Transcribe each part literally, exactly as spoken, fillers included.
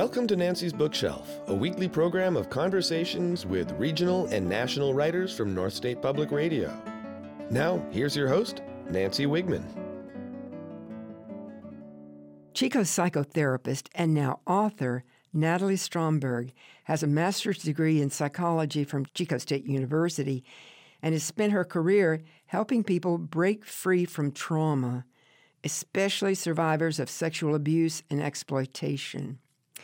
Welcome to Nancy's Bookshelf, a weekly program of conversations with regional and national writers from North State Public Radio. Now, here's your host, Nancy Wigman. Chico psychotherapist and now author Natalie Stromberg has a master's degree in psychology from Chico State University and has spent her career helping people break free from trauma, especially survivors of sexual abuse and exploitation.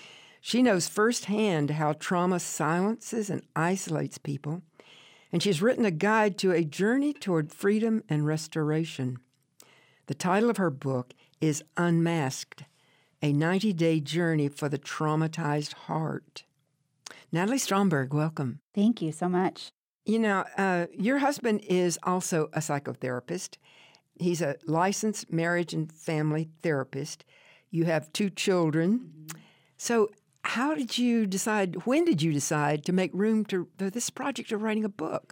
She knows firsthand how trauma silences and isolates people, and she's written a guide to a journey toward freedom and restoration. The title of her book is Unmasked, a ninety-day journey for the traumatized heart. Natalie Stromberg, welcome. Thank you so much. You know, uh, your husband is also a psychotherapist. He's a licensed marriage and family therapist. You have two children. Mm-hmm. So how did you decide, when did you decide to make room to, for this project of writing a book?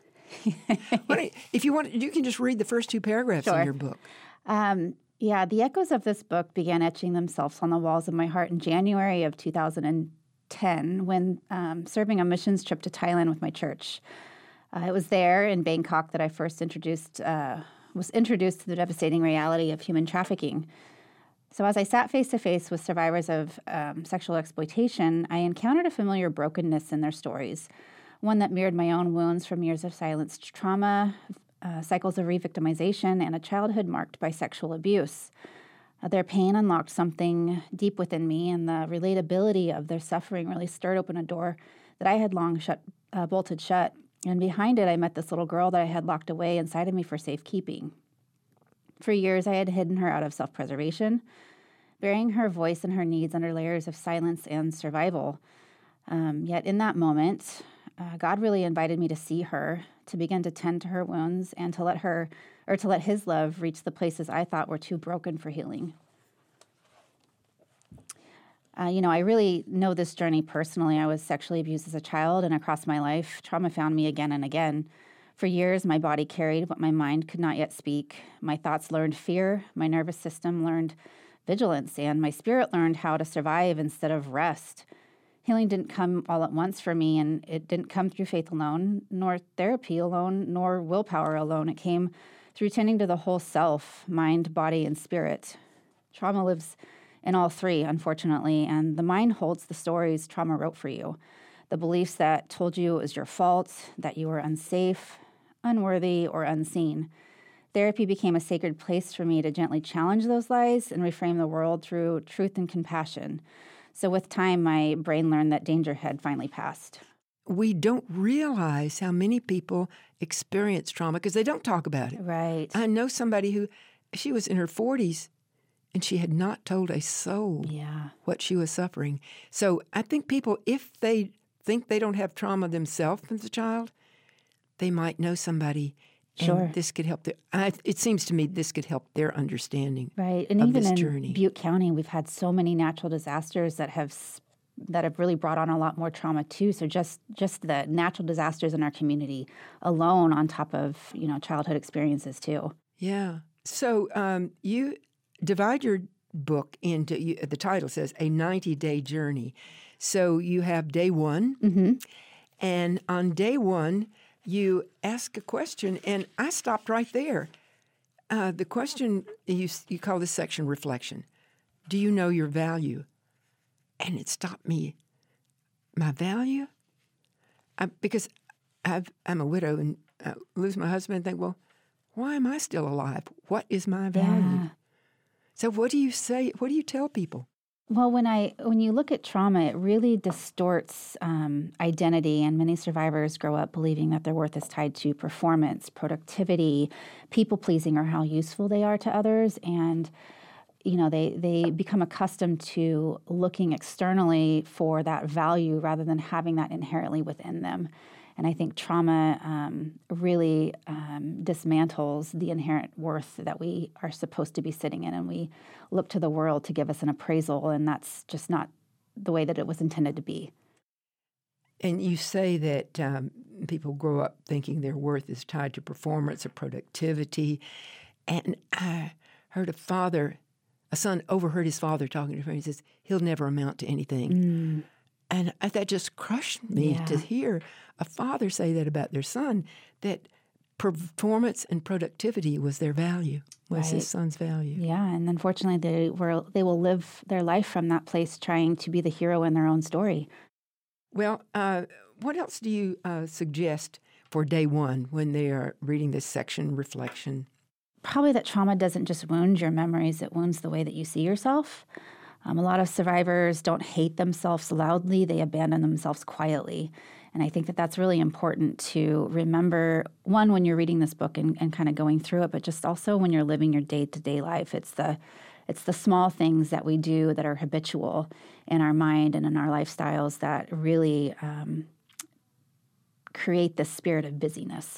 you, if you want, you can just read the first two paragraphs Sure. in your book. Um, yeah, the echoes of this book began etching themselves on the walls of my heart in January of two thousand ten when um, serving a missions trip to Thailand with my church. Uh, it was there in Bangkok that I first introduced uh, was introduced to the devastating reality of human trafficking. So as I sat face-to-face with survivors of um, sexual exploitation, I encountered a familiar brokenness in their stories, one that mirrored my own wounds from years of silenced trauma, uh, cycles of re-victimization, and a childhood marked by sexual abuse. Uh, their pain unlocked something deep within me, and the relatability of their suffering really stirred open a door that I had long shut, uh, bolted shut. And behind it, I met this little girl that I had locked away inside of me for safekeeping. For years, I had hidden her out of self-preservation, burying her voice and her needs under layers of silence and survival. Um, yet in that moment, uh, God really invited me to see her, to begin to tend to her wounds, and to let her, or to let His love reach the places I thought were too broken for healing. Uh, you know, I really know this journey personally. I was sexually abused as a child, and across my life, trauma found me again and again. For years, my body carried what my mind could not yet speak. My thoughts learned fear, my nervous system learned vigilance, and my spirit learned how to survive instead of rest. Healing didn't come all at once for me, and it didn't come through faith alone, nor therapy alone, nor willpower alone. It came through tending to the whole self, mind, body, and spirit. Trauma lives in all three, unfortunately, and the mind holds the stories trauma wrote for you. The beliefs that told you it was your fault, that you were unsafe, unworthy, or unseen. Therapy became a sacred place for me to gently challenge those lies and reframe the world through truth and compassion. So with time, my brain learned that danger had finally passed. We don't realize how many people experience trauma because they don't talk about it. Right. I know somebody who, she was in her forties, and she had not told a soul yeah. what she was suffering. So I think people, if they think they don't have trauma themselves as a child, they might know somebody, and sure. this could help their, I, it seems to me this could help their understanding right. And of even this in journey. Butte County, we've had so many natural disasters that have that have really brought on a lot more trauma too. So just just the natural disasters in our community alone, on top of you know childhood experiences too. Yeah. So um, you divide your book into, you, the title says, a ninety-day journey. So you have day one, Mm-hmm. and on day one, you ask a question, and I stopped right there. Uh, the question, you you call this section reflection. Do you know your value? And it stopped me. My value? I, because I've, I'm a widow and I lose my husband and think, well, why am I still alive? What is my value? Yeah. So what do you say? What do you tell people? Well, when I when you look at trauma, it really distorts um, identity, and many survivors grow up believing that their worth is tied to performance, productivity, people-pleasing, or how useful they are to others. And, you know, they, they become accustomed to looking externally for that value rather than having that inherently within them. And I think trauma um, really um, dismantles the inherent worth that we are supposed to be sitting in. And we look to the world to give us an appraisal, and that's just not the way that it was intended to be. And you say that um, people grow up thinking their worth is tied to performance or productivity. And I heard a father, a a son overheard his father talking to him. He says, he'll never amount to anything. Mm. And that just crushed me Yeah. to hear a father say that about their son, that performance and productivity was their value, was Right. his son's value. Yeah, and unfortunately, they were they will live their life from that place, trying to be the hero in their own story. Well, uh, what else do you uh, suggest for day one when they are reading this section, reflection? Probably that trauma doesn't just wound your memories; it wounds the way that you see yourself. Um, a lot of survivors don't hate themselves loudly; they abandon themselves quietly. And I think that that's really important to remember, one, when you're reading this book and, and kind of going through it, but just also when you're living your day-to-day life. It's the it's the small things that we do that are habitual in our mind and in our lifestyles that really um, create this spirit of busyness.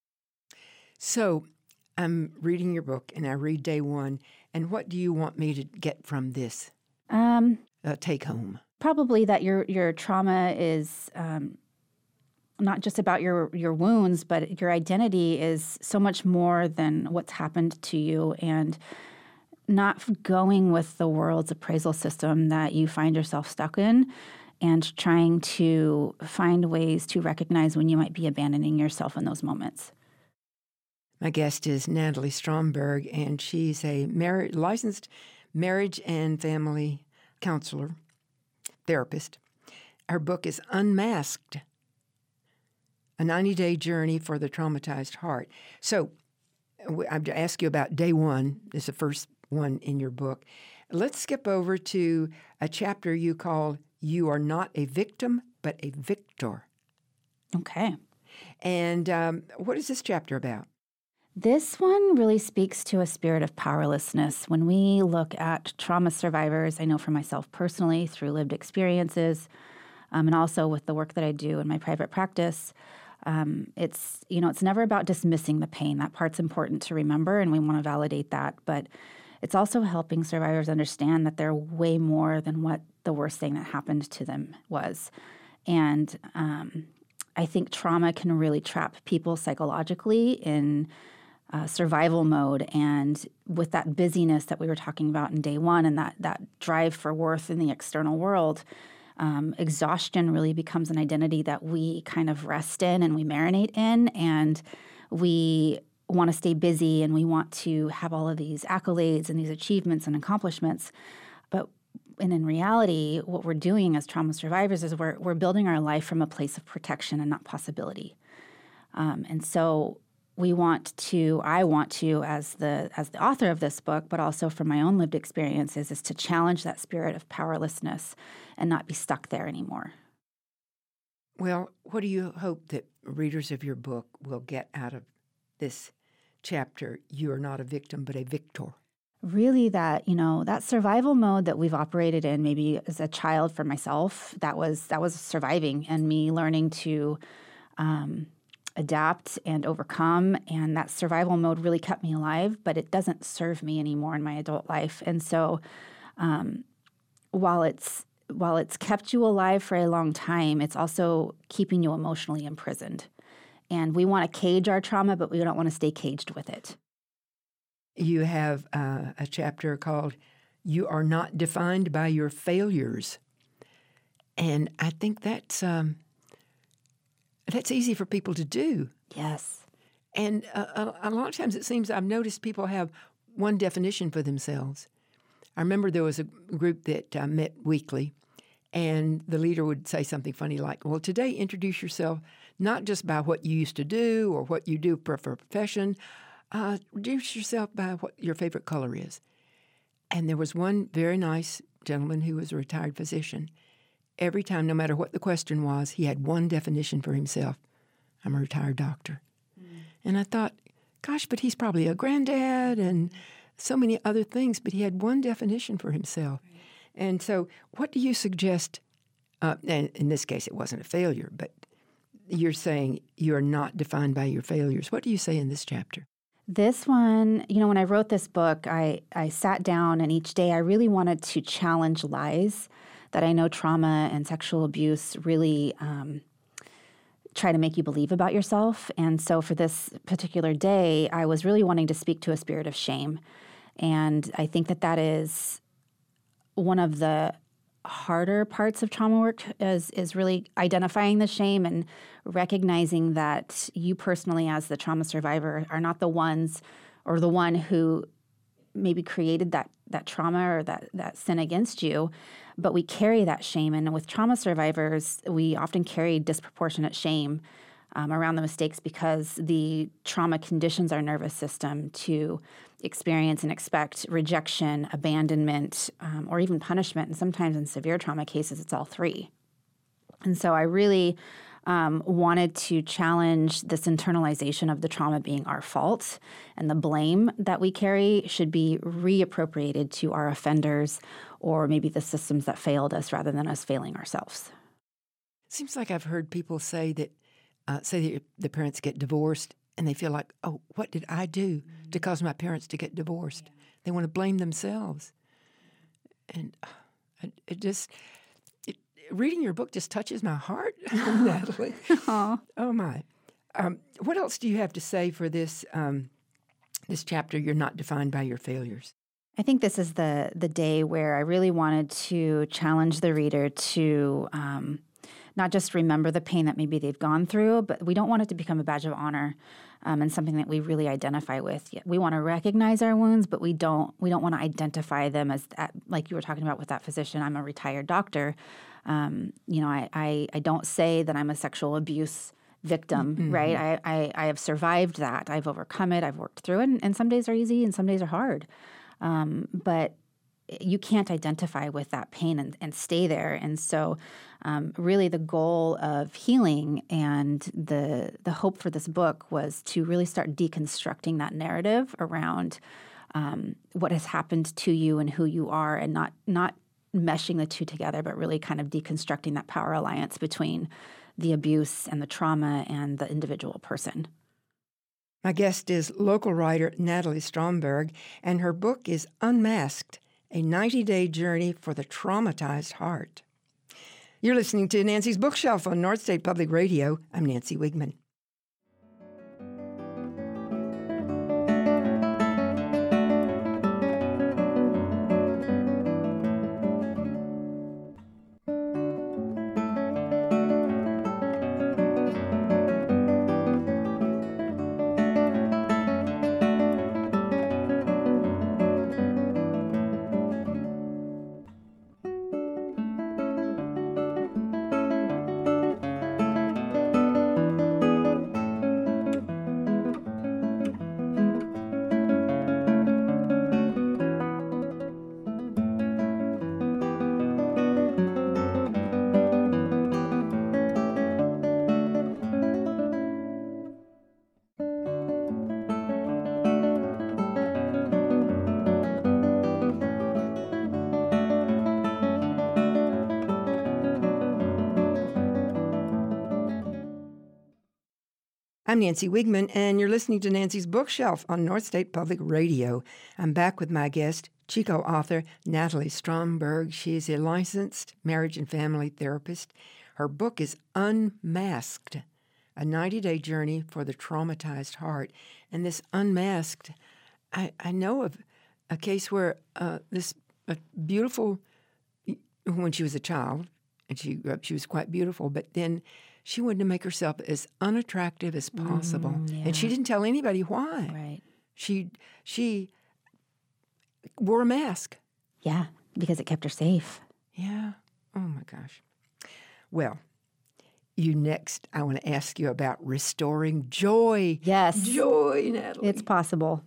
So I'm reading your book, and I read day one, and what do you want me to get from this Um, uh, take home? probably that your your trauma is um, not just about your your wounds, but your identity is so much more than what's happened to you, and not going with the world's appraisal system that you find yourself stuck in, and trying to find ways to recognize when you might be abandoning yourself in those moments. My guest is Natalie Stromberg, and she's a mar- licensed marriage and family counselor, therapist. Her book is Unmasked, a ninety-day journey for the traumatized heart. So I've asked you about day one. It's the first one in your book. Let's skip over to a chapter you call You Are Not a Victim, but a Victor. Okay. And um, what is this chapter about? This one really speaks to a spirit of powerlessness. When we look at trauma survivors, I know for myself personally through lived experiences, um, and also with the work that I do in my private practice, um, it's, you know, it's never about dismissing the pain. That part's important to remember, and we want to validate that. But it's also helping survivors understand that they're way more than what the worst thing that happened to them was. And um, I think trauma can really trap people psychologically in Uh, survival mode, and with that busyness that we were talking about in day one, and that that drive for worth in the external world, um, exhaustion really becomes an identity that we kind of rest in and we marinate in, and we want to stay busy and we want to have all of these accolades and these achievements and accomplishments. But and in reality, what we're doing as trauma survivors is we're we're building our life from a place of protection and not possibility. Um, and so we want to, I want to, as the as the author of this book, but also from my own lived experiences, is to challenge that spirit of powerlessness and not be stuck there anymore. Well, what do you hope that readers of your book will get out of this chapter? You are not a victim, but a victor. Really that, you know, that survival mode that we've operated in maybe as a child for myself, that was that was surviving and me learning to um, adapt and overcome. And that survival mode really kept me alive, but it doesn't serve me anymore in my adult life. And so um, while it's while it's kept you alive for a long time, it's also keeping you emotionally imprisoned. And we want to cage our trauma, but we don't want to stay caged with it. You have uh, a chapter called You Are Not Defined by Your Failures. And I think that's um, that's easy for people to do. Yes. And uh, a, a lot of times it seems I've noticed people have one definition for themselves. I remember there was a group that uh, met weekly, and the leader would say something funny like, well, today introduce yourself not just by what you used to do or what you do for a profession, uh, introduce yourself by what your favorite color is. And there was one very nice gentleman who was a retired physician. Every time, no matter what the question was, he had one definition for himself. I'm a retired doctor. Mm. And I thought, gosh, but he's probably a granddad and so many other things, but he had one definition for himself. Right. And so what do you suggest, uh, and in this case it wasn't a failure, but you're saying you're not defined by your failures. What do you say in this chapter? This one, you know, when I wrote this book, I, I sat down and each day I really wanted to challenge lies that I know trauma and sexual abuse really um, try to make you believe about yourself. And so for this particular day, I was really wanting to speak to a spirit of shame. And I think that that is one of the harder parts of trauma work is, is really identifying the shame and recognizing that you personally as the trauma survivor are not the ones or the one who maybe created that that trauma or that, that sin against you, but we carry that shame. And with trauma survivors, we often carry disproportionate shame um, around the mistakes because the trauma conditions our nervous system to experience and expect rejection, abandonment, um, or even punishment. And sometimes in severe trauma cases, it's all three. And so I really um, wanted to challenge this internalization of the trauma being our fault, and the blame that we carry should be reappropriated to our offenders or maybe the systems that failed us rather than us failing ourselves. Seems like I've heard people say that, uh, say that the parents get divorced and they feel like, oh, what did I do to cause my parents to get divorced? They want to blame themselves. And uh, it just, it, reading your book just touches my heart, Natalie. Aww. Oh, my. Um, what else do you have to say for this um, this chapter, You're Not Defined by Your Failures? I think this is the the day where I really wanted to challenge the reader to um, not just remember the pain that maybe they've gone through, but we don't want it to become a badge of honor um, and something that we really identify with. We want to recognize our wounds, but we don't we don't want to identify them as that, like you were talking about with that physician. I'm a retired doctor. Um, you know, I, I I don't say that I'm a sexual abuse victim, mm-hmm. right? I, I I have survived that. I've overcome it. I've worked through it, and, and some days are easy and some days are hard. Um, but you can't identify with that pain and, and stay there. And so um, really the goal of healing and the the hope for this book was to really start deconstructing that narrative around um, what has happened to you and who you are, and not not meshing the two together, but really kind of deconstructing that power alliance between the abuse and the trauma and the individual person. My guest is local writer Natalie Stromberg, and her book is Unmasked, a ninety-day journey for the traumatized heart. You're listening to Nancy's Bookshelf on North State Public Radio. I'm Nancy Wigman. I'm Nancy Wigman, and you're listening to Nancy's Bookshelf on North State Public Radio. I'm back with my guest, Chico author Natalie Stromberg. She is a licensed marriage and family therapist. Her book is Unmasked, a ninety-day journey for the traumatized heart. And this Unmasked, I, I know of a case where uh, this a beautiful, when she was a child, and she grew up, she was quite beautiful, but then she wanted to make herself as unattractive as possible. Mm, yeah. And she didn't tell anybody why. Right. She she wore a mask. Yeah, because it kept her safe. Yeah. Oh, my gosh. Well, you next, I want to ask you about restoring joy. Yes. Joy, Natalie. It's possible.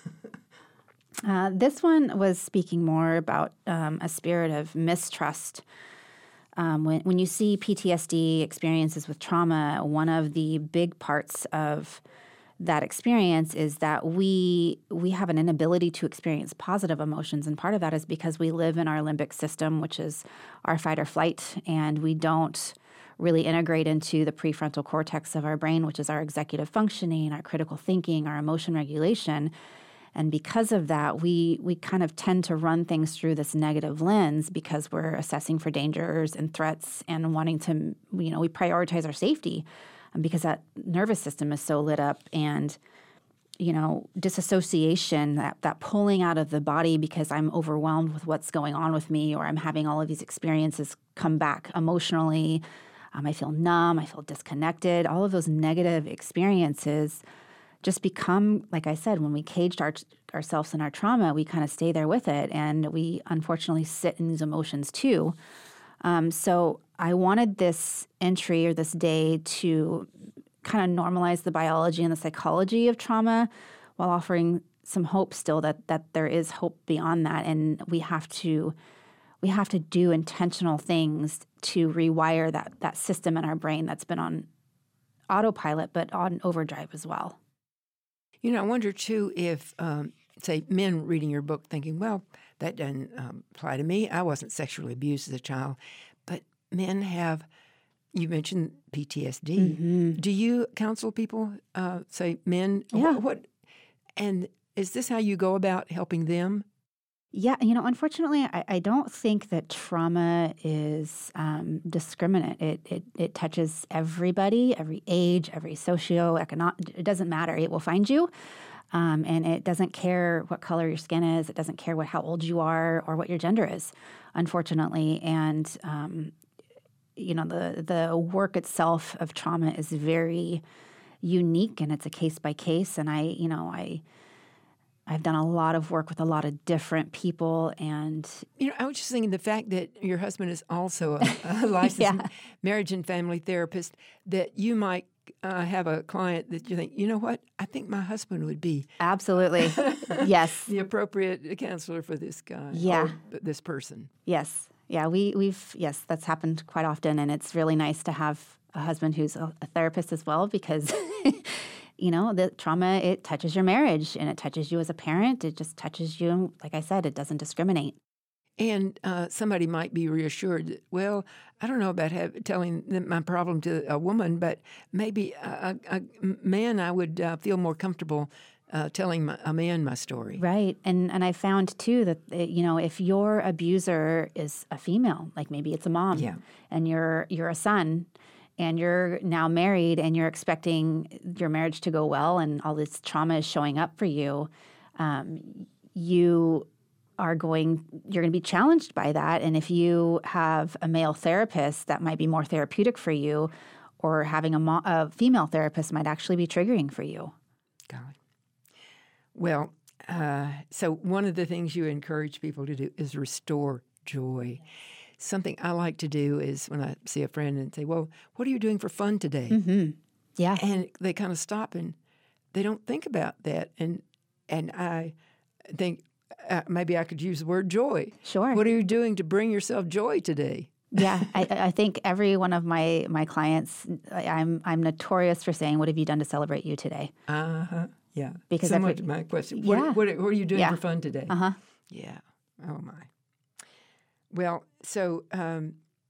uh, this one was speaking more about um, a spirit of mistrust. Um, when, when you see P T S D experiences with trauma, one of the big parts of that experience is that we we have an inability to experience positive emotions, and part of that is because we live in our limbic system, which is our fight or flight, and we don't really integrate into the prefrontal cortex of our brain, which is our executive functioning, our critical thinking, our emotion regulation. And because of that, we we kind of tend to run things through this negative lens because we're assessing for dangers and threats and wanting to, you know, we prioritize our safety because that nervous system is so lit up. And you know, disassociation, that, that pulling out of the body because I'm overwhelmed with what's going on with me, or I'm having all of these experiences come back emotionally. Um, I feel numb. I feel disconnected. All of those negative experiences just become, like I said, when we caged our, ourselves in our trauma, we kind of stay there with it. And we unfortunately sit in these emotions too. Um, so I wanted this entry or this day to kind of normalize the biology and the psychology of trauma while offering some hope still that that there is hope beyond that. And we have to we have to do intentional things to rewire that that system in our brain that's been on autopilot, but on overdrive as well. You know, I wonder, too, if, um, say, men reading your book thinking, well, that doesn't um, apply to me. I wasn't sexually abused as a child. But men have, you mentioned P T S D. Mm-hmm. Do you counsel people, uh, say, men? Yeah. What, what? And is this how you go about helping them? Yeah, you know, unfortunately, I, I don't think that trauma is um, discriminate. It, it it touches everybody, every age, every socioeconomic. It doesn't matter. It will find you, um, and it doesn't care what color your skin is. It doesn't care what how old you are or what your gender is, unfortunately. And um, you know, the the work itself of trauma is very unique, and it's a case by case. And I, you know, I. I've done a lot of work with a lot of different people, and you know, I was just thinking the fact that your husband is also a, a licensed yeah. marriage and family therapist, that you might uh, have a client that you think, you know what, I think my husband would be absolutely, yes, the appropriate counselor for this guy, yeah, or this person. Yes, yeah, we we've yes, that's happened quite often, and it's really nice to have a husband who's a, a therapist as well, because. You know, the trauma, it touches your marriage, and it touches you as a parent. It just touches you. Like I said, it doesn't discriminate. And uh, somebody might be reassured that, well, I don't know about have, telling them my problem to a woman, but maybe a, a, a man, I would uh, feel more comfortable uh, telling my, a man my story. Right. And and I found, too, that, you know, if your abuser is a female, like maybe it's a mom, yeah. and you're you're a son, and you're now married and you're expecting your marriage to go well and all this trauma is showing up for you, um, you are going, you're going to be challenged by that. And if you have a male therapist, that might be more therapeutic for you, or having a, mo- a female therapist might actually be triggering for you. Golly. Well, uh, so one of the things you encourage people to do is restore joy. Something I like to do is when I see a friend and say, well, what are you doing for fun today? Mm-hmm. Yeah. And they kind of stop and they don't think about that. And and I think uh, maybe I could use the word joy. Sure. What are you doing to bring yourself joy today? Yeah, I, I think every one of my, my clients, I'm I'm notorious for saying, what have you done to celebrate you today? Uh-huh. Yeah. Because Similar every, to my question. Yeah. What, what, what are you doing yeah. for fun today? Uh-huh. Yeah. Oh, my. Well, so um,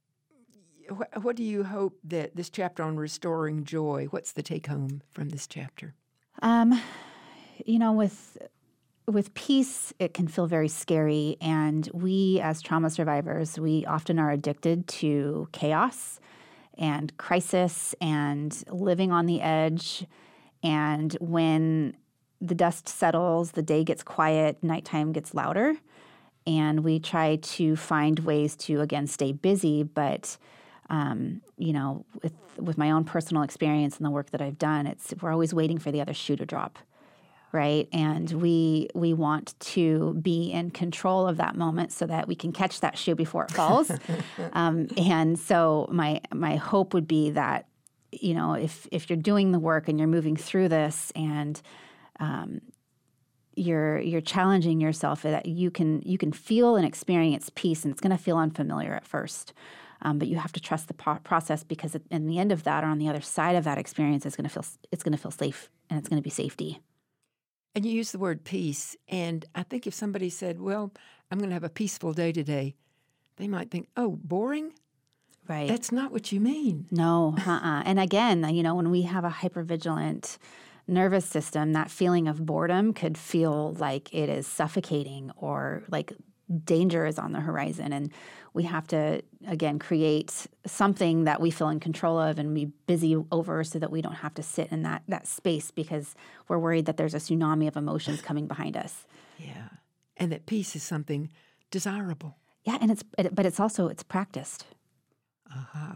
wh- what do you hope that this chapter on restoring joy, what's the take-home from this chapter? Um, you know, with with peace, it can feel very scary. And we, as trauma survivors, we often are addicted to chaos and crisis and living on the edge. And when the dust settles, the day gets quiet, nighttime gets louder. And we try to find ways to, again, stay busy. But, um, you know, with with my own personal experience and the work that I've done, it's we're always waiting for the other shoe to drop, yeah. right? And we we want to be in control of that moment so that we can catch that shoe before it falls. um, and so my my hope would be that, you know, if if you're doing the work and you're moving through this and um, you're you're challenging yourself, that you can you can feel and experience peace, and it's going to feel unfamiliar at first, um, but you have to trust the pro- process, because in the end of that, or on the other side of that experience, it's going to feel it's going to feel safe, and it's going to be safety. And you use the word peace, and I think if somebody said, "Well, I'm going to have a peaceful day today," they might think, "Oh, boring." Right. That's not what you mean. No. Uh-uh. And again, you know, when we have a hypervigilant nervous system, that feeling of boredom could feel like it is suffocating, or like danger is on the horizon, and we have to, again, create something that we feel in control of and be busy over so that we don't have to sit in that that space because we're worried that there's a tsunami of emotions coming behind us. Yeah. And that peace is something desirable. Yeah, and it's it, but it's also it's practiced. Uh-huh.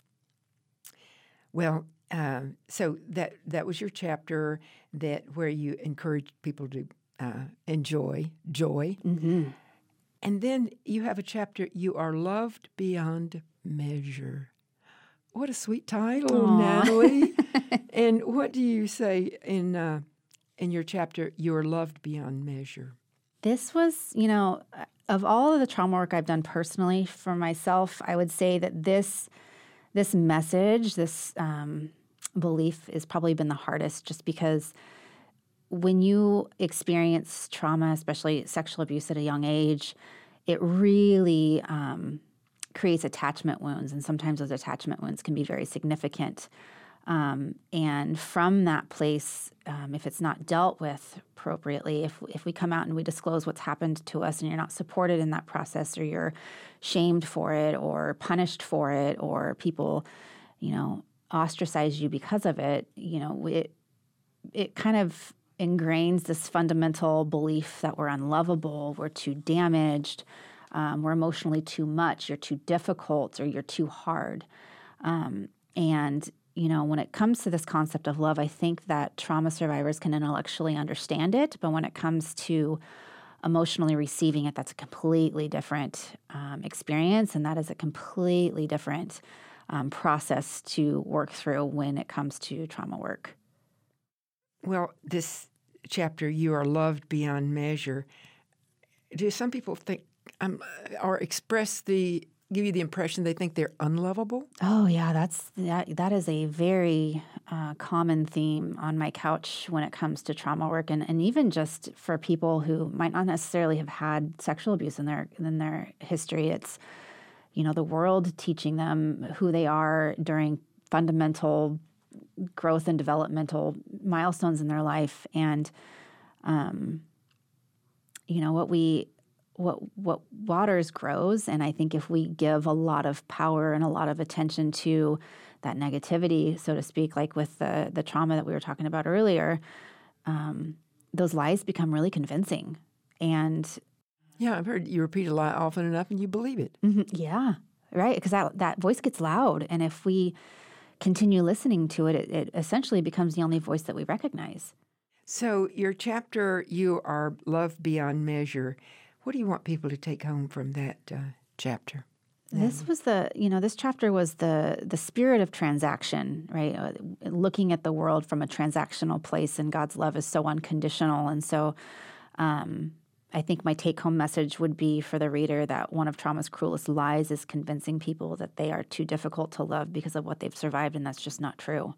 Well, um, so that that was your chapter that where you encourage people to uh, enjoy joy. Mm-hmm. And then you have a chapter, You Are Loved Beyond Measure. What a sweet title, Aww. Natalie. And what do you say in uh, in your chapter, You Are Loved Beyond Measure? This was, you know, of all of the trauma work I've done personally for myself, I would say that this this message, this um, belief has probably been the hardest just because when you experience trauma, especially sexual abuse at a young age, it really um, creates attachment wounds. And sometimes those attachment wounds can be very significant. Um, and from that place, um, if it's not dealt with appropriately, if if we come out and we disclose what's happened to us and you're not supported in that process, or you're shamed for it or punished for it, or people, you know, ostracize you because of it, you know, it it kind of ingrains this fundamental belief that we're unlovable, we're too damaged, um, we're emotionally too much, you're too difficult, or you're too hard. Um, and You know, when it comes to this concept of love, I think that trauma survivors can intellectually understand it, but when it comes to emotionally receiving it, that's a completely different um, experience, and that is a completely different um, process to work through when it comes to trauma work. Well, this chapter, You Are Loved Beyond Measure, do some people think, um, or express the give you the impression they think they're unlovable? Oh yeah, that's that. That is a very uh, common theme on my couch when it comes to trauma work, and, and even just for people who might not necessarily have had sexual abuse in their in their history. It's, you know, the world teaching them who they are during fundamental growth and developmental milestones in their life, and um, you know what we. What what waters grows, and I think if we give a lot of power and a lot of attention to that negativity, so to speak, like with the the trauma that we were talking about earlier, um, those lies become really convincing. And yeah, I've heard you repeat a lie often enough, and you believe it. Mm-hmm, yeah, right, because that that voice gets loud, and if we continue listening to it, it, it essentially becomes the only voice that we recognize. So your chapter, You Are Loved Beyond Measure. What do you want people to take home from that uh, chapter? This was the, you know, this chapter was the the spirit of transaction, right? Uh, looking at the world from a transactional place, and God's love is so unconditional. And so um, I think my take-home message would be for the reader that one of trauma's cruelest lies is convincing people that they are too difficult to love because of what they've survived, and that's just not true.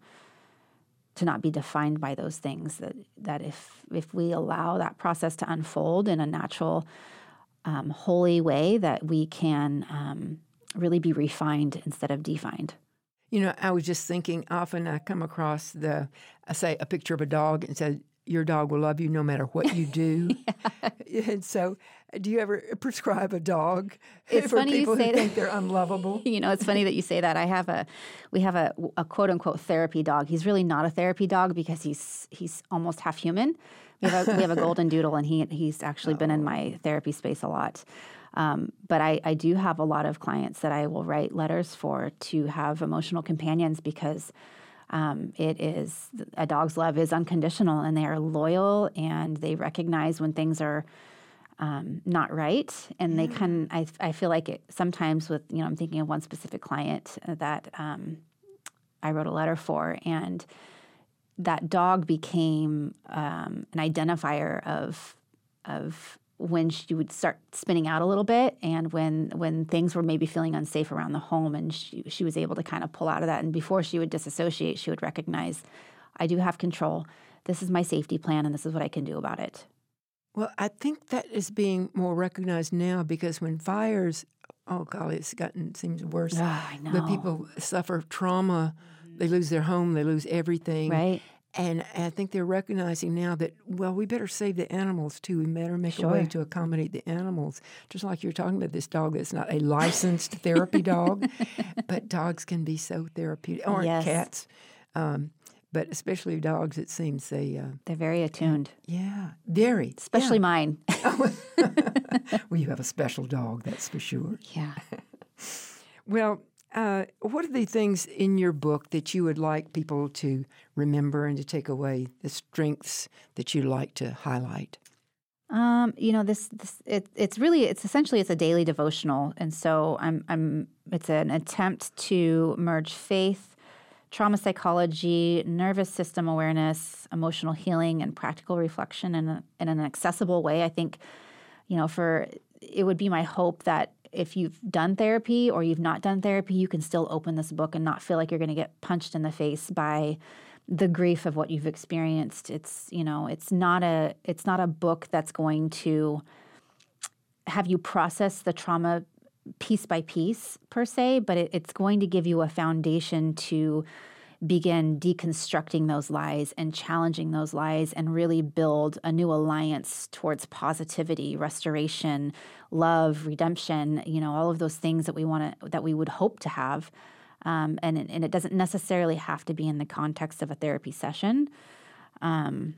To not be defined by those things, that that if if we allow that process to unfold in a natural, um, holy way, that we can um, really be refined instead of defined. You know, I was just thinking, often I come across the, I say a picture of a dog and said, your dog will love you no matter what you do. Yeah. And so, do you ever prescribe a dog it's for funny people you say who that. think they're unlovable? You know, it's funny that you say that. I have a, we have a, a quote unquote therapy dog. He's really not a therapy dog because he's he's almost half human. We have a, we have a golden doodle, and he he's actually oh. been in my therapy space a lot. Um, but I, I do have a lot of clients that I will write letters for to have emotional companions because um, it is, a dog's love is unconditional, and they are loyal, and they recognize when things are um, not right. And yeah. they can, I, I feel like it sometimes with, you know, I'm thinking of one specific client that um, I wrote a letter for, and that dog became um, an identifier of of when she would start spinning out a little bit, and when when things were maybe feeling unsafe around the home, and she she was able to kind of pull out of that. And before she would disassociate, she would recognize, I do have control. This is my safety plan, and this is what I can do about it. Well, I think that is being more recognized now because when fires, oh golly, it's gotten seems worse. Oh, I know. But people suffer trauma, they lose their home, they lose everything. Right. And I think they're recognizing now that, well, we better save the animals, too. We better make Sure. a way to accommodate the animals. Just like you're talking about this dog that's not a licensed therapy dog, but dogs can be so therapeutic. Or Yes. cats. Um, but especially dogs, it seems they... Uh, They're very attuned, yeah, very. especially yeah. mine. Well, you have a special dog, that's for sure. Yeah. Well, uh, what are the things in your book that you would like people to remember and to take away, the strengths that you like to highlight? Um, you know, this, this it, it's really, it's essentially, it's a daily devotional. And so I'm, I'm, it's an attempt to merge faith, trauma psychology, nervous system awareness, emotional healing, and practical reflection in, a, in an accessible way. I think, you know, for, it would be my hope that if you've done therapy or you've not done therapy, you can still open this book and not feel like you're going to get punched in the face by the grief of what you've experienced. It's, you know, it's not a it's not a book that's going to have you process the trauma piece by piece per se, but it, it's going to give you a foundation to begin deconstructing those lies and challenging those lies and really build a new alliance towards positivity, restoration, love, redemption, you know, all of those things that we want to, that we would hope to have. Um, and, and it doesn't necessarily have to be in the context of a therapy session. Um,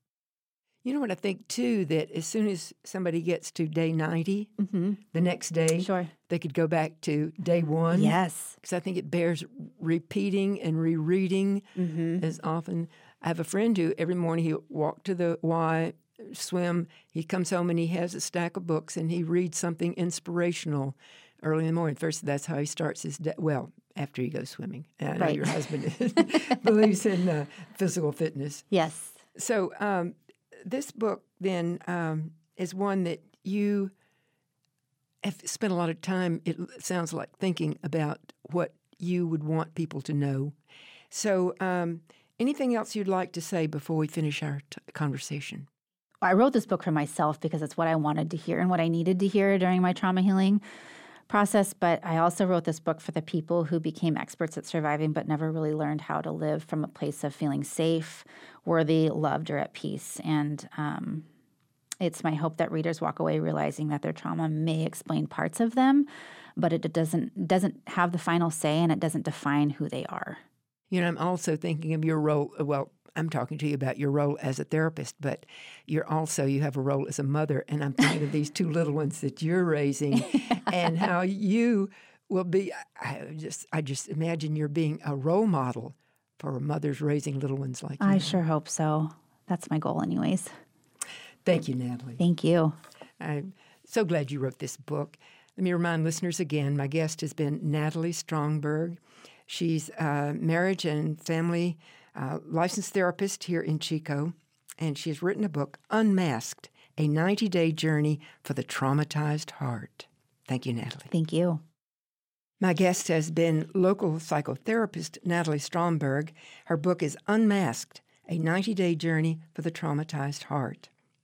You know what I think, too, that as soon as somebody gets to day ninety, mm-hmm. the next day, Sure. they could go back to day one. Yes. Because I think it bears repeating and rereading Mm-hmm. as often. I have a friend who every morning he walk to the Y, swim, he comes home and he has a stack of books and he reads something inspirational early in the morning. First, that's how he starts his day. Well, after he goes swimming. And I know Right. your husband believes in uh, physical fitness. Yes. So um, this book then um, is one that you have spent a lot of time, it sounds like, thinking about what you would want people to know. So um, anything else you'd like to say before we finish our t- conversation? I wrote this book for myself because it's what I wanted to hear and what I needed to hear during my trauma healing process. But I also wrote this book for the people who became experts at surviving but never really learned how to live from a place of feeling safe, worthy, loved, or at peace. And um, it's my hope that readers walk away realizing that their trauma may explain parts of them, but it doesn't doesn't have the final say and it doesn't define who they are. You know, I'm also thinking of your role, well, I'm talking to you about your role as a therapist, but you're also, you have a role as a mother, and I'm thinking of these two little ones that you're raising and how you will be, I just I just imagine you're being a role model for mothers raising little ones like you. I sure hope so. That's my goal anyways. Thank you, Natalie. Thank you. I'm so glad you wrote this book. Let me remind listeners again, my guest has been Natalie Stromberg. She's a marriage and family uh, licensed therapist here in Chico, and she has written a book, Unmasked, a ninety-day journey for the traumatized heart. Thank you, Natalie. Thank you. My guest has been local psychotherapist Natalie Stromberg. Her book is Unmasked, a ninety-day journey for the traumatized heart.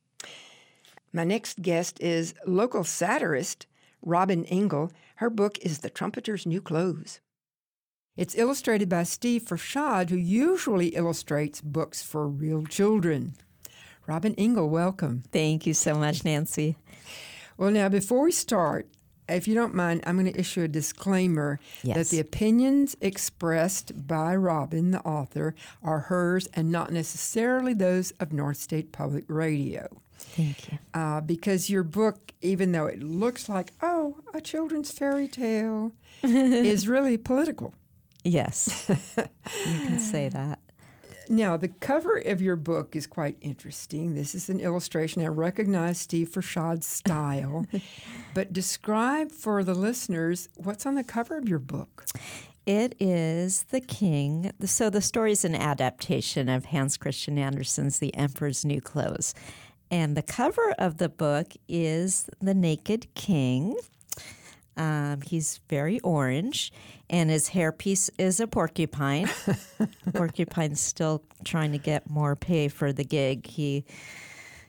My next guest is local satirist Robin Engel. Her book is The Trumpeter's New Clothes. It's illustrated by Steve Fershad, who usually illustrates books for real children. Robin Engel, welcome. Thank you so much, Nancy. Well, now, before we start, if you don't mind, I'm going to issue a disclaimer Yes. that the opinions expressed by Robin, the author, are hers and not necessarily those of North State Public Radio. Thank you. Uh, because your book, even though it looks like, oh, a children's fairy tale, is really political. Yes, you can say that. Now, the cover of your book is quite interesting. This is an illustration. I recognize Steve Fershad's style, but describe for the listeners what's on the cover of your book. It is The King. So the story is an adaptation of Hans Christian Andersen's The Emperor's New Clothes. And the cover of the book is the naked king. Um, he's very orange, and his hairpiece is a porcupine. Porcupine's still trying to get more pay for the gig. He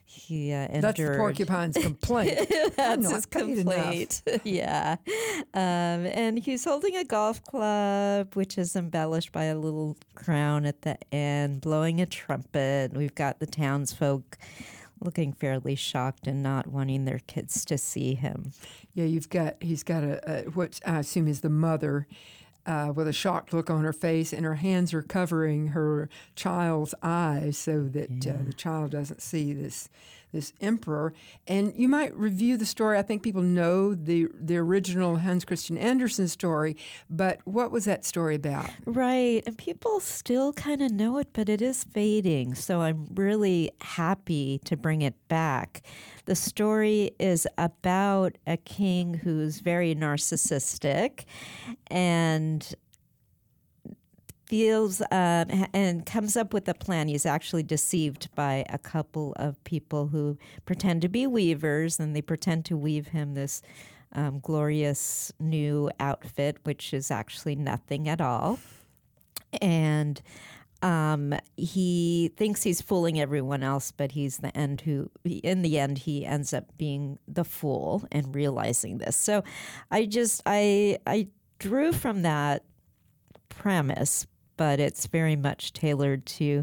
he uh, endured. That's the porcupine's complaint. That's his complaint. Yeah. Um, and he's holding a golf club, which is embellished by a little crown at the end, blowing a trumpet. We've got the townsfolk looking fairly shocked and not wanting their kids to see him. Yeah, you've got, he's got a, a what I assume is the mother, Uh, with a shocked look on her face, and her hands are covering her child's eyes so that Yeah. uh, the child doesn't see this this emperor. And you might review the story. I think people know the the original Hans Christian Andersen story, but what was that story about? Right. And people still kind of know it, but it is fading. So I'm really happy to bring it back. The story is about a king who's very narcissistic and feels um, and comes up with a plan. He's actually deceived by a couple of people who pretend to be weavers, and they pretend to weave him this um, glorious new outfit, which is actually nothing at all. And um, he thinks he's fooling everyone else, but he's the end who, in the end, he ends up being the fool and realizing this. So I just, I, I drew from that premise, but it's very much tailored to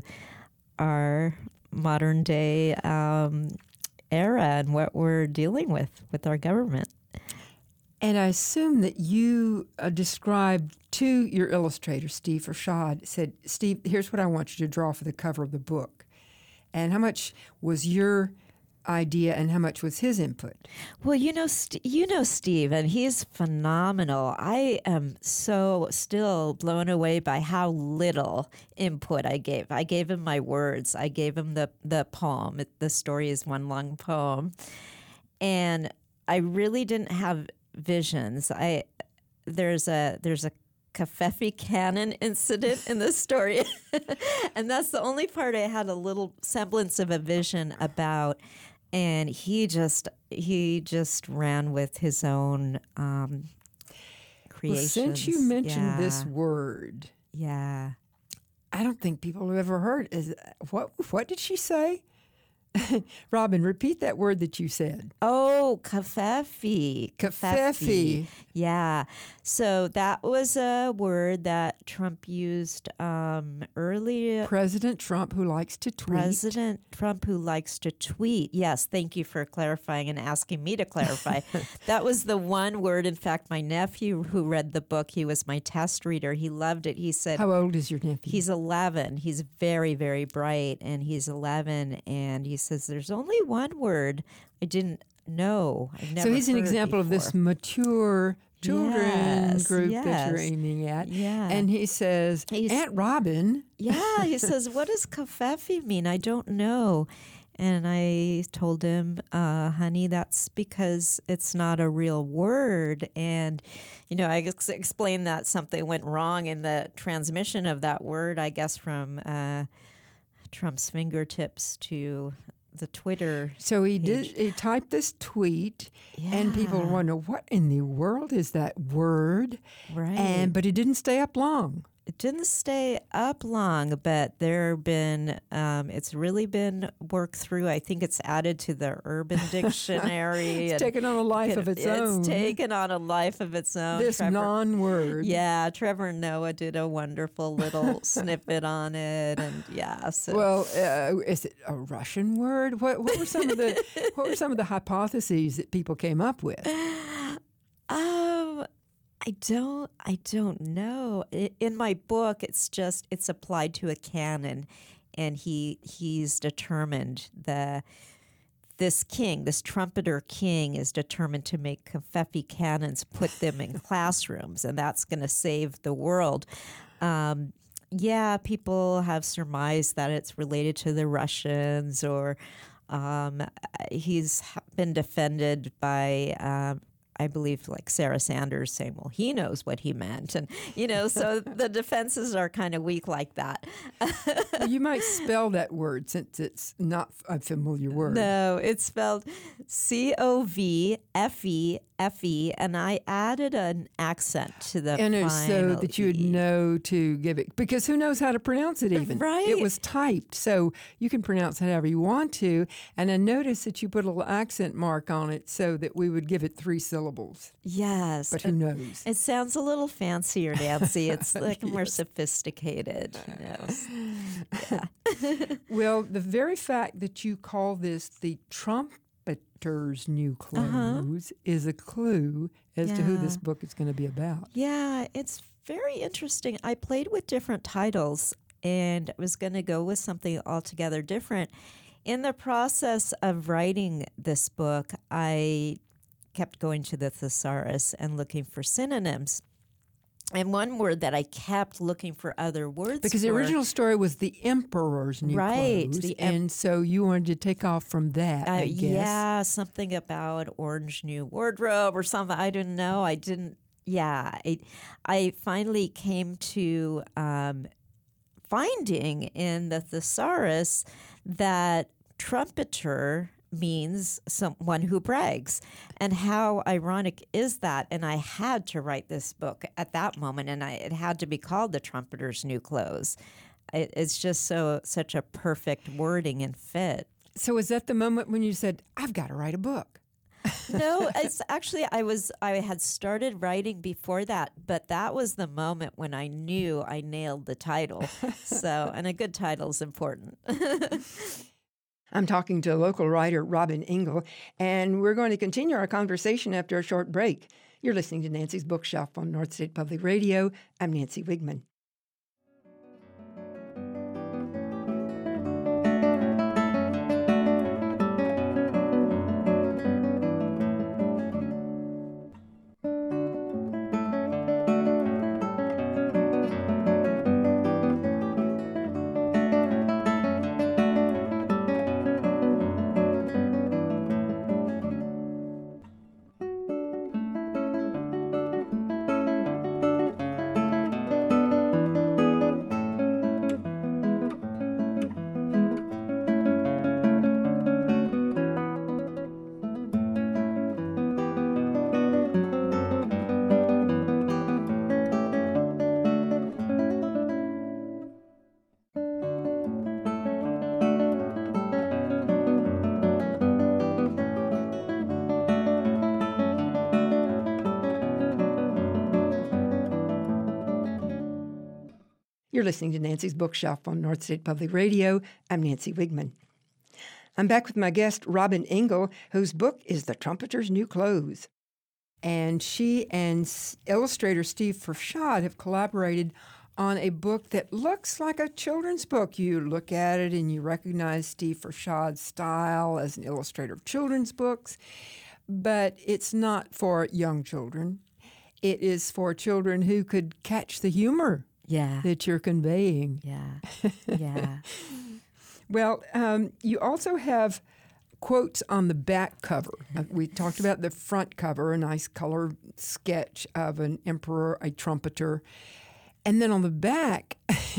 our modern day um, era and what we're dealing with with our government. And I assume that you uh, described to your illustrator, Steve Rashad, said, Steve, here's what I want you to draw for the cover of the book. And how much was your idea and how much was his input? Well, you know, St- you know Steve, and he's phenomenal. I am so still blown away by how little input I gave. I gave him my words. I gave him the, the poem. It, the story is one long poem. And I really didn't have visions. I there's a there's a Covfefe cannon incident in the story, and that's the only part I had a little semblance of a vision about. And he just he just ran with his own um, creations. Well, since you mentioned yeah. this word, yeah, I don't think people have ever heard. Is what what did she say? Robin, repeat that word that you said. Oh, Covfefe. Covfefe. Yeah. So that was a word that Trump used um, earlier. President Trump, who likes to tweet. President Trump, who likes to tweet. Yes, thank you for clarifying and asking me to clarify. That was the one word. In fact, my nephew who read the book, he was my test reader. He loved it. He said, how old is your nephew? He's eleven. He's very, very bright, and he's eleven, and he says, there's only one word I didn't know. I've never so he's an heard example of this before. mature children Yes, group that you're yes. aiming at. Yeah. And he says, He's- Aunt Robin. Yeah, he says, what does Covfefe mean? I don't know. And I told him, uh, honey, that's because it's not a real word. And, you know, I ex- explained that something went wrong in the transmission of that word, I guess, from uh, Trump's fingertips to the Twitter. So he did. page. He typed this tweet, and people Yeah. wonder what in the world is that word. Right. And but it didn't stay up long. It didn't stay up long, but there have been, um, it's really been worked through. I think it's added to the Urban Dictionary. It's and taken on a life it- of its, own. It's taken on a life of its own. This Trevor- non-word. Yeah, Trevor Noah did a wonderful little snippet on it, and yeah. So Well, uh, is it a Russian word? What, what were some of the what were some of the hypotheses that people came up with? Um, I don't, I don't know. I- In my book, it's just it's applied to a canon, and he he's determined the this king, this trumpeter king, is determined to make Covfefe cannons, put them in classrooms, and that's going to save the world. Um, yeah, people have surmised that it's related to the Russians, or um, he's been defended by. Um, I believe like Sarah Sanders saying, well, he knows what he meant. And, you know, so the defenses are kind of weak like that. Well, you might spell that word since it's not a familiar word. No, it's spelled C O V F E F E, and I added an accent to the And it's so final that you would E. know to give it, because who knows how to pronounce it even? Right. It was typed, so you can pronounce it however you want to. And I noticed that you put a little accent mark on it so that we would give it three syllables. Yes. But who knows? It sounds a little fancier, Nancy. It's like more sophisticated. Who knows? Yeah. Well, the very fact that you call this the Trumpeter's New Clothes uh-huh. is a clue as yeah. to who this book is going to be about. Yeah, it's very interesting. I played with different titles and I was going to go with something altogether different. In the process of writing this book, I kept going to the thesaurus and looking for synonyms. And one word that I kept looking for other words Because for, the original story was the Emperor's New right, Clothes, the em- and so you wanted to take off from that, uh, I guess. Yeah, something about Orange New Wardrobe or something. I didn't know. I didn't, yeah. I, I finally came to um, finding in the thesaurus that trumpeter means someone who brags. And how ironic is that? And I had to write this book at that moment, and I, it had to be called The Trumpeter's New Clothes. It, it's just so such a perfect wording and fit. So is that the moment when you said, I've got to write a book? No, it's actually I was I had started writing before that, but that was the moment when I knew I nailed the title. So, and a good title is important. I'm talking to local writer Robin Engel, and we're going to continue our conversation after a short break. You're listening to Nancy's Bookshelf on North State Public Radio. I'm Nancy Wigman. You're listening to Nancy's Bookshelf on North State Public Radio. I'm Nancy Wigman. I'm back with my guest, Robin Engel, whose book is The Trumpeter's New Clothes. And she and illustrator Steve Fershad have collaborated on a book that looks like a children's book. You look at it and you recognize Steve Fershad's style as an illustrator of children's books, but it's not for young children. It is for children who could catch the humor Yeah. that you're conveying. Yeah. Yeah. Well, um, you also have quotes on the back cover. Uh, we talked about the front cover, a nice color sketch of an emperor, a trumpeter. And then on the back,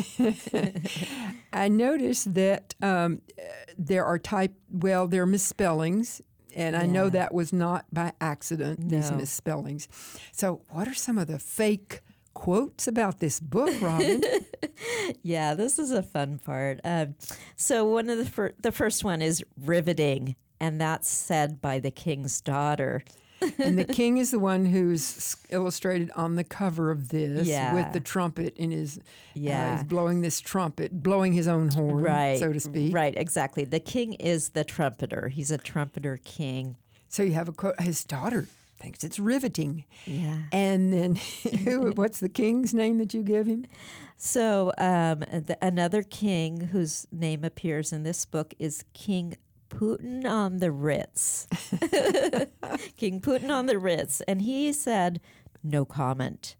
I noticed that um, there are type, well, there are misspellings. And I know Yeah. that was not by accident, these No. misspellings. So what are some of the fake quotes about this book, Robin? Yeah, this is a fun part. Um, so one of the fir- the first one is riveting, and that's said by the king's daughter. And the king is the one who's illustrated on the cover of this Yeah. with the trumpet in his, Yeah. uh, he's blowing this trumpet, blowing his own horn, Right, so to speak. Right, exactly. The king is the trumpeter. He's a trumpeter king. So you have a quote, his daughter thinks it's riveting. Yeah. And then who, what's the king's name that you give him? So um, the, another king whose name appears in this book is King Putin on the Ritz. King Putin on the Ritz. And he said, no comment.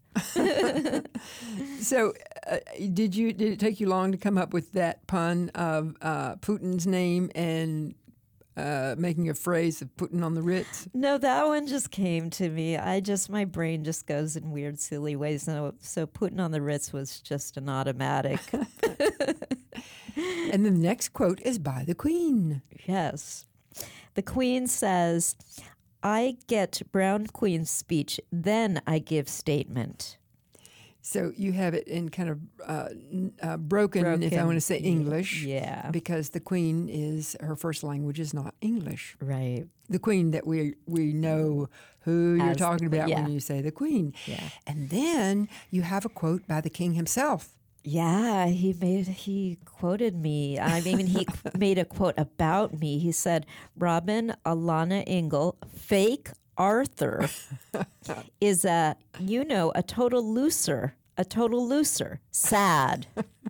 So uh, did you did it take you long to come up with that pun of uh, Putin's name and uh, making a phrase of putting on the Ritz? No, that one just came to me. I just, my brain just goes in weird, silly ways. So, so putting on the Ritz was just an automatic. And then the next quote is by the Queen. Yes. The Queen says, I get Brown Queen's speech, then I give statement. So you have it in kind of uh, uh, broken, Broken, if I want to say English. Yeah. Because the Queen is, her first language is not English. Right. The Queen that we we know who you're As talking the- about yeah. when you say the Queen. Yeah. And then you have a quote by the King himself. Yeah, he made he quoted me. I mean, he made a quote about me. He said, "Robin Alana Ingle, fake Arthur, is a you know a total loser, a total loser. Sad."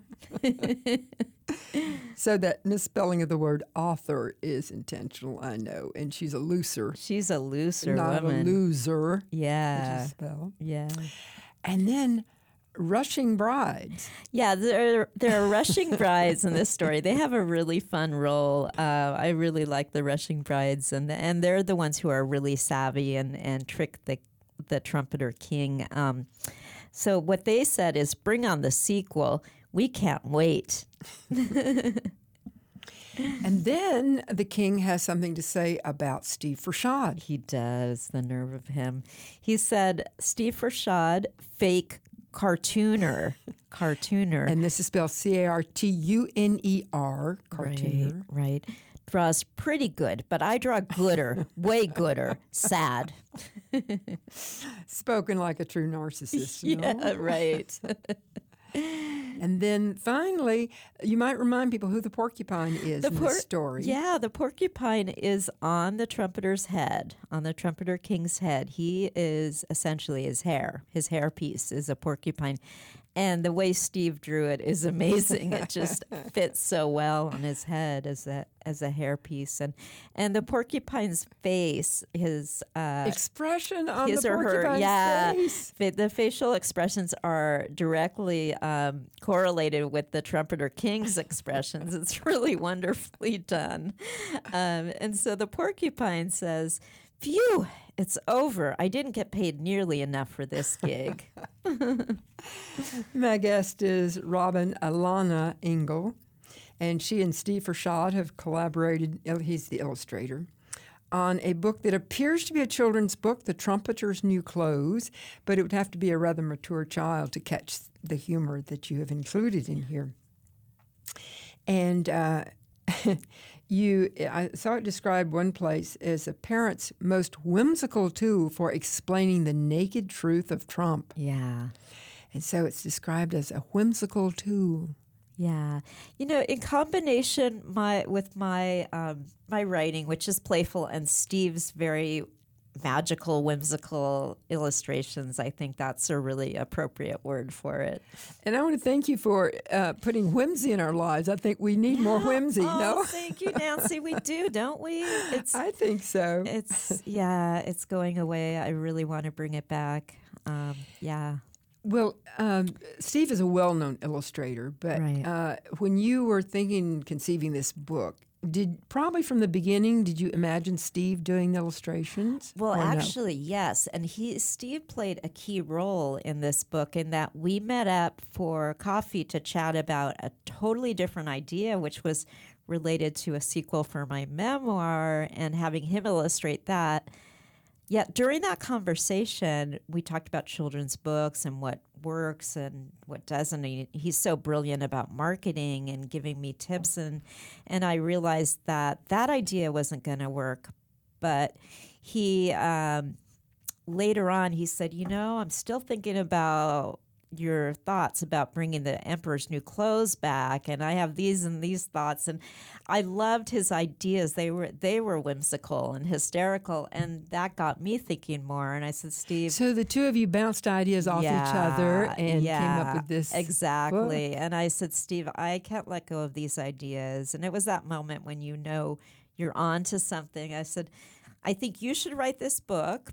So that misspelling of the word author is intentional, I know. And she's a looser, She's a loser not woman. a loser, which Yeah, is spelled. yeah, And then Rushing Brides. yeah. There, there are Rushing Brides in this story. They have a really fun role. Uh, I really like the Rushing Brides, and and they're the ones who are really savvy and and trick the the trumpeter king. Um, so what they said is, "Bring on the sequel. We can't wait." And then the King has something to say about Steve Fershad. He does, the nerve of him. He said, Steve Fershad, fake cartooner. Cartooner. And this is spelled C A R T U N E R, Right, cartooner. right. Draws pretty good, but I draw gooder, way gooder. Sad. Spoken like a true narcissist. you know? Yeah, right. And then finally, you might remind people who the porcupine is The in por- this story. Yeah, the porcupine is on the trumpeter's head, on the trumpeter king's head. He is essentially his hair. His hair piece is a porcupine. And the way Steve drew it is amazing. It just fits so well on his head as a as a hairpiece. And and the porcupine's face, his uh, Expression on his the or her, porcupine's yeah, face. fa- the facial expressions are directly um, correlated with the trumpeter king's expressions. It's really wonderfully done. Um, and so the porcupine says, "Phew, it's over. I didn't get paid nearly enough for this gig." My guest is Robin Alana Ingle, and she and Steve Fershad have collaborated, he's the illustrator, on a book that appears to be a children's book, The Trumpeter's New Clothes, but it would have to be a rather mature child to catch the humor that you have included in here. And uh, you, I saw it described one place as a parent's most whimsical tool for explaining the naked truth of Trump. Yeah. And so it's described as a whimsical tool. Yeah, you know, in combination my with my um, my writing, which is playful, and Steve's very magical, whimsical illustrations, I think that's a really appropriate word for it. And I want to thank you for uh, putting whimsy in our lives. I think we need more whimsy, Oh, no? thank you, Nancy. We do, don't we? It's I think so. it's yeah, it's going away. I really want to bring it back. Um, yeah. Well, um, Steve is a well-known illustrator, but Right. uh, when you were thinking, conceiving this book, did probably from the beginning, did you imagine Steve doing the illustrations? Well, or no? actually, yes. And he Steve played a key role in this book in that we met up for coffee to chat about a totally different idea, which was related to a sequel for my memoir, and having him illustrate that. Yet during that conversation, we talked about children's books and what works and what doesn't. He, he's so brilliant about marketing and giving me tips, and and I realized that that idea wasn't going to work. But he um, later on he said, you know, I'm still thinking about your thoughts about bringing the Emperor's New Clothes back, and I have these and these thoughts, and I loved his ideas. They were they were whimsical and hysterical, and that got me thinking more. And I said, Steve, So the two of you bounced ideas off yeah, each other and yeah, came up with this exactly. book. And I said, Steve, I can't let go of these ideas. And it was that moment when you know you're on to something. I said, I think you should write this book.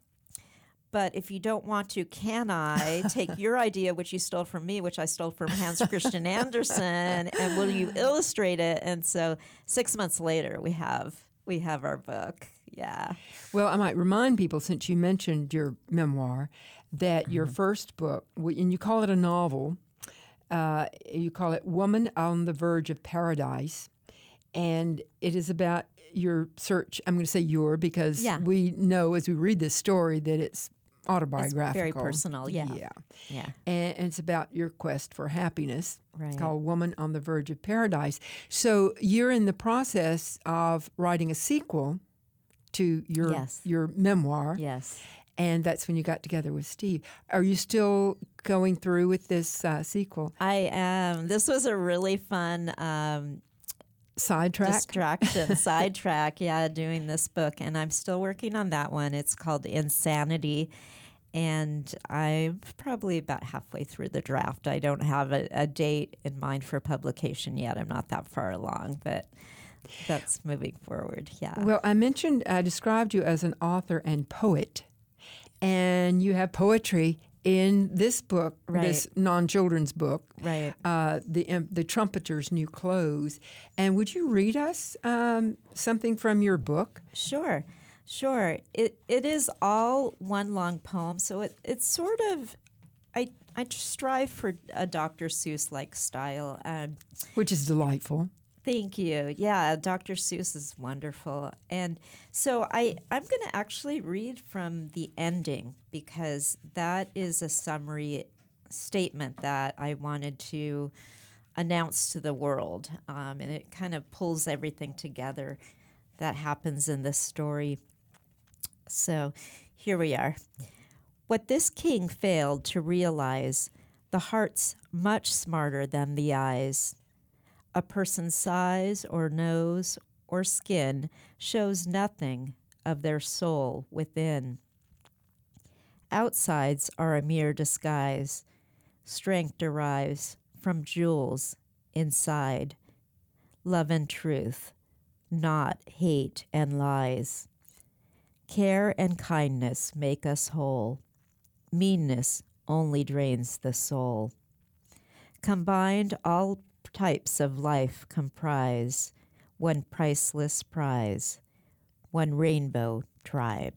But if you don't want to, can I take your idea, which you stole from me, which I stole from Hans Christian Andersen, and will you illustrate it? And so six months later, we have we have our book. Yeah. Well, I might remind people, since you mentioned your memoir, that your first book, and you call it a novel, uh, you call it Woman on the Verge of Paradise, and it is about your search. I'm going to say your because Yeah. we know as we read this story that it's autobiographical. It's very personal, yeah. Yeah. Yeah. And, and it's about your quest for happiness. Right. It's called Woman on the Verge of Paradise. So you're in the process of writing a sequel to your Yes. your memoir. Yes. And that's when you got together with Steve. Are you still going through with this uh, sequel? I am. This was a really fun um, Sidetrack? distraction, sidetrack, yeah, doing this book. And I'm still working on that one. It's called Insanity. And I'm probably about halfway through the draft. I don't have a, a date in mind for publication yet. I'm not that far along, but that's moving forward, yeah. Well, I mentioned, I described you as an author and poet. And you have poetry in this book, Right. this non-children's book, Right. uh, the um, the Trumpeter's New Clothes. And would you read us um, something from your book? Sure, sure. It it is all one long poem, so it it's sort of I I strive for a Doctor Seuss like style. Um, Which is delightful. Thank you. Yeah, Doctor Seuss is wonderful. And so I, I'm going to actually read from the ending because that is a summary statement that I wanted to announce to the world. Um, and it kind of pulls everything together that happens in this story. So here we are. What this king failed to realize, the heart's much smarter than the eyes. A person's size or nose or skin shows nothing of their soul within. Outsides are a mere disguise. Strength derives from jewels inside. Love and truth, not hate and lies. Care and kindness make us whole. Meanness only drains the soul. Combined, all types of life comprise one priceless prize, one rainbow tribe.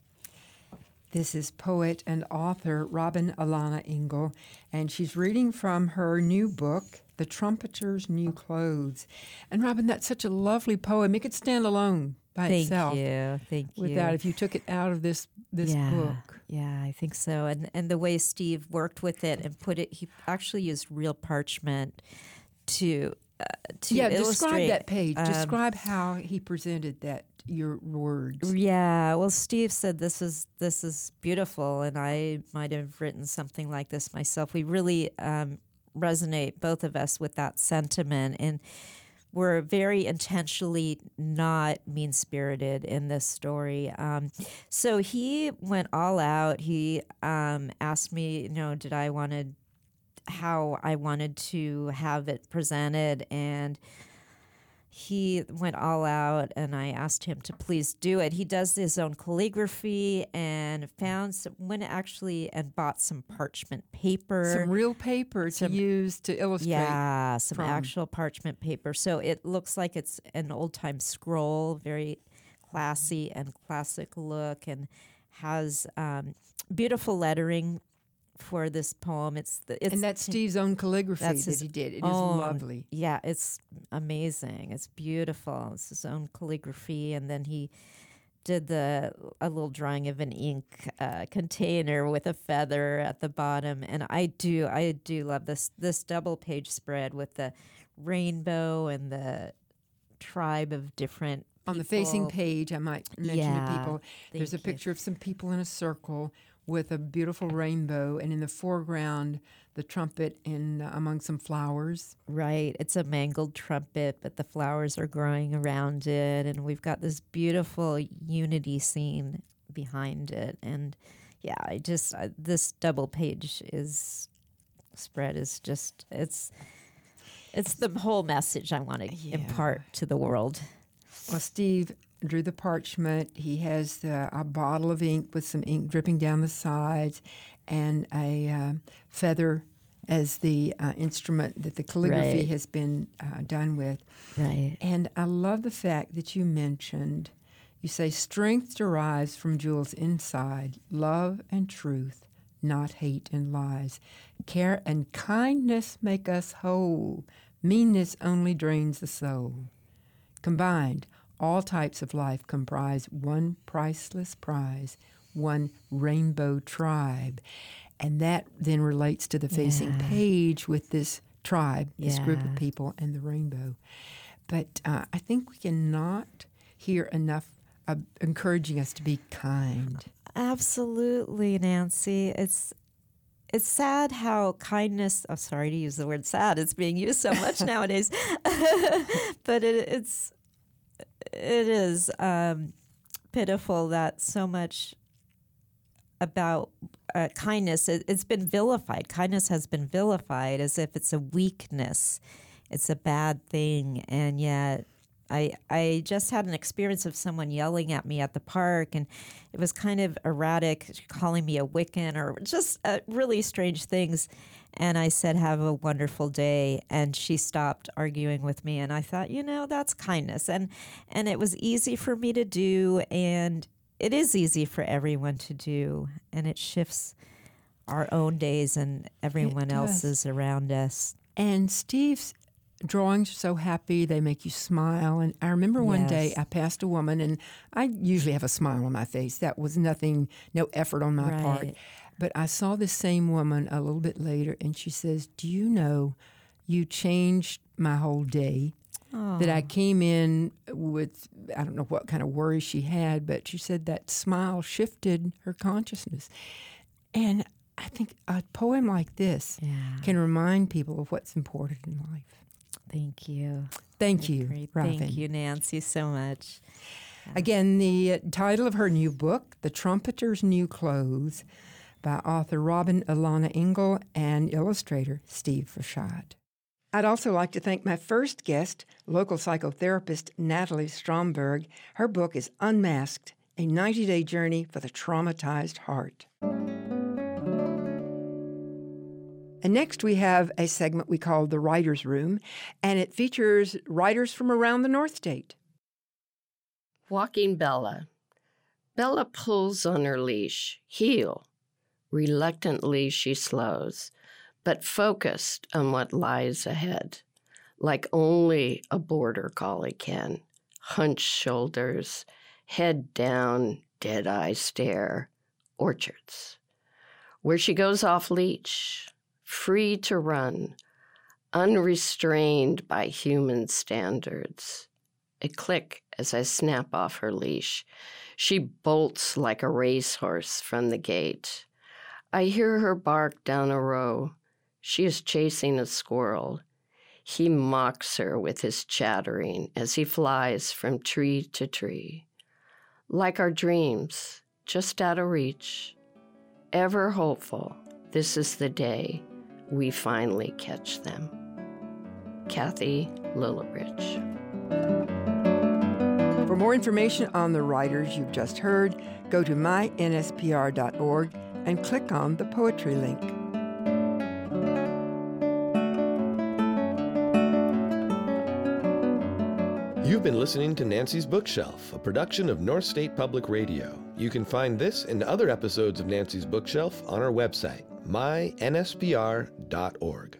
This is poet and author Robin Alana Engel, and she's reading from her new book, The Trumpeter's New Clothes. And Robin, that's such a lovely poem. It could stand alone by Thank itself. you. Thank you. Without, if you took it out of this this yeah, book. Yeah, I think so. And and the way Steve worked with it and put it, he actually used real parchment to uh, to yeah, illustrate. describe that page. Um, describe how he presented that your words. Yeah, well, Steve said this is this is beautiful, and I might have written something like this myself. We really um, resonate, both of us, with that sentiment, and we're very intentionally not mean-spirited in this story. Um, so he went all out. He um, asked me, you know, did I wanted how I wanted to have it presented, and he went all out, and I asked him to please do it. He does his own calligraphy and found some, went actually and bought some parchment paper. Some real paper to Some- use to illustrate. Yeah, some from. actual parchment paper. So it looks like it's an old-time scroll, very classy and classic look, and has um, beautiful lettering for this poem. It's, the, it's And that's Steve's own calligraphy That's that his he did. It is own- lovely. Yeah, it's amazing. It's beautiful. It's his own calligraphy, and then he did the a little drawing of an ink uh, container with a feather at the bottom. And I do, I do love this this double page spread with the rainbow and the tribe of different. On the facing people. page, I might mention Yeah, to people, there's a thank you. picture of some people in a circle with a beautiful rainbow, and in the foreground, the trumpet in uh, among some flowers. Right. It's a mangled trumpet, but the flowers are growing around it. And we've got this beautiful unity scene behind it. And yeah, I just, uh, this double page is, spread is just, it's, it's the whole message I want to Yeah. impart to the world. Well, Steve drew the parchment. He has the, a bottle of ink with some ink dripping down the sides, and a uh, feather as the uh, instrument that the calligraphy Right. has been uh, done with. Right. And I love the fact that you mentioned, you say, strength derives from jewels inside, love and truth, not hate and lies. Care and kindness make us whole. Meanness only drains the soul. Combined, all types of life comprise one priceless prize, one rainbow tribe. And that then relates to the facing Yeah. page with this tribe, this group Yeah. of people, and the rainbow. But uh, I think we cannot hear enough uh, encouraging us to be kind. Absolutely, Nancy. It's it's sad how kindness. I'm sorry to use the word sad. It's being used so much nowadays, but it, it's it is um, pitiful that so much about uh, kindness it, it's been vilified. Kindness has been vilified as if it's a weakness, it's a bad thing, and yet. I, I just had an experience of someone yelling at me at the park, and it was kind of erratic, calling me a Wiccan or just uh, really strange things. And I said, have a wonderful day. And she stopped arguing with me. And I thought, you know, that's kindness. And, and it was easy for me to do. And it is easy for everyone to do. And it shifts our own days and everyone does. else's around us. And Steve's drawings are so happy, they make you smile. And I remember one day Yes. I passed a woman, and I usually have a smile on my face. That was nothing, no effort on my part. Right. But I saw this same woman a little bit later, and she says, do you know, you changed my whole day. That I came in with, I don't know what kind of worry she had, but she said that smile shifted her consciousness. And I think a poem like this Yeah. can remind people of what's important in life. Thank you. Thank you, Great. Robin. Thank you, Nancy, so much. Again, the uh, title of her new book, The Trumpeter's New Clothes, by author Robin Ilana Engel and illustrator Steve Fashad. I'd also like to thank my first guest, local psychotherapist Natalie Stromberg. Her book is Unmasked, a ninety-day journey for the traumatized heart. And next we have a segment we call The Writer's Room, and it features writers from around the North State. Walking Bella. Bella pulls on her leash, heel. Reluctantly she slows, but focused on what lies ahead, like only a border collie can. Hunched shoulders, head down, dead-eye stare. Orchards. Where she goes off leash, free to run, unrestrained by human standards. A click as I snap off her leash. She bolts like a racehorse from the gate. I hear her bark down a row. She is chasing a squirrel. He mocks her with his chattering as he flies from tree to tree. Like our dreams, just out of reach. Ever hopeful, this is the day we finally catch them. Kathy Lillibridge. For more information on the writers you've just heard, go to my N S P R dot org and click on the poetry link. You've been listening to Nancy's Bookshelf, a production of North State Public Radio. You can find this and other episodes of Nancy's Bookshelf on our website, my N S P R dot org.